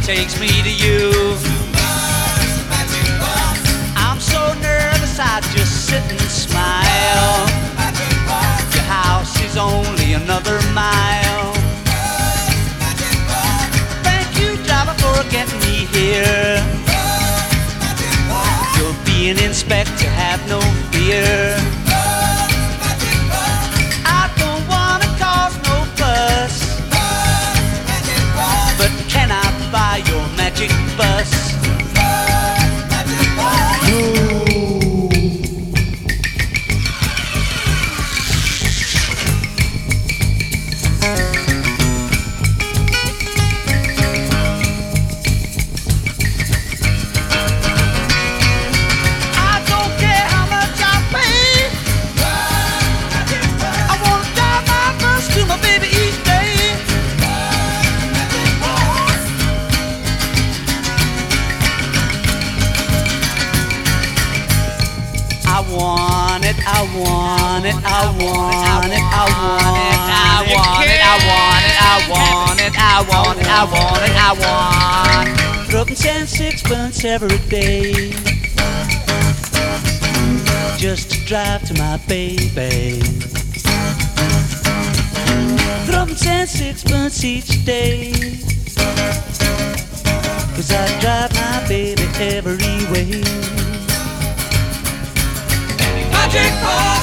takes me to you. I'm so nervous I just sit and smile. Your house is only another mile. Thank you, driver, for getting me here. You'll be an inspector, have no fear. I don't wanna cause no fuss, but can I buy your magic bus? I want it, I want it, I want it, I want it, I want it, I want it, I want it, I want it, I want it, I want. Rubbing 10 sixpence every day, just to drive to my baby. Rubbing 10 sixpence each day, 'cause I drive my baby every way. Magic Bus.